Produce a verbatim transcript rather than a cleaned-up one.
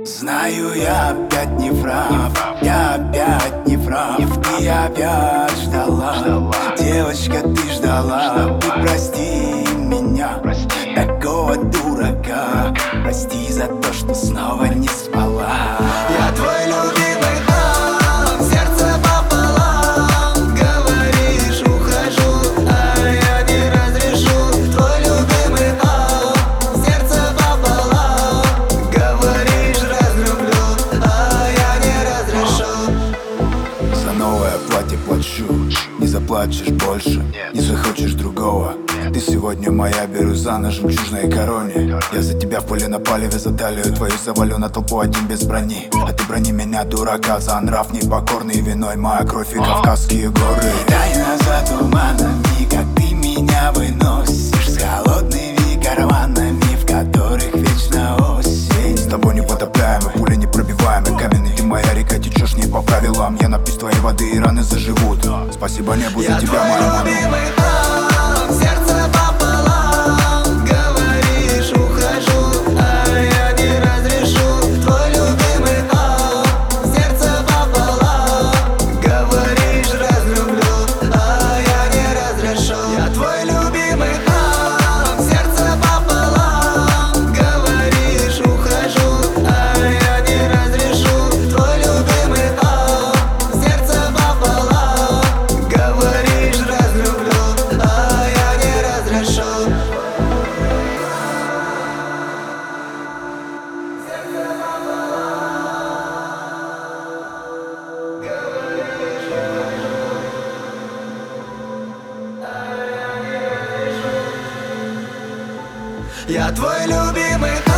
Знаю, я опять не прав, я опять не прав. Ты опять ждала, девочка, ты ждала. Ты прости меня, такого дурака. Прости за то, что снова не спала. Я твой любимый хам, сердце пополам. Говоришь, ухожу, а я не разрешу. Твой любимый хам, сердце пополам. Говоришь, разлюблю, а я не разрешу. За новое платье плачу, не заплачешь больше, не захочешь другого. Ты сегодня моя, беру за на жемчужной короне. Я за тебя в поле на палеве, за талию твою завалю на толпу один без брони. А ты брони меня, дурака, за нрав непокорный. Виной моя кровь и Кавказские горы. Тайна за туманами, как ты меня выносишь, с холодными карманами, в которых вечно осень. С тобой непотопляемый, пуля непробиваемый, каменный ты моя река, течешь не по правилам. Я напьюсь твоей воды и раны заживут. Спасибо небу за тебя, моя мама. Сердце пополам, говоришь, ухожу, а я не разрешу. Твой любимый хам, сердце пополам. Говоришь, разлюблю, а я не разрешу. Я твой любимый хам, сердце пополам. Говоришь, ухожу, а я не разрешу. Твой любимый хам, сердце пополам. Говоришь, разлюблю, а я не разрешу. Я твой любимый.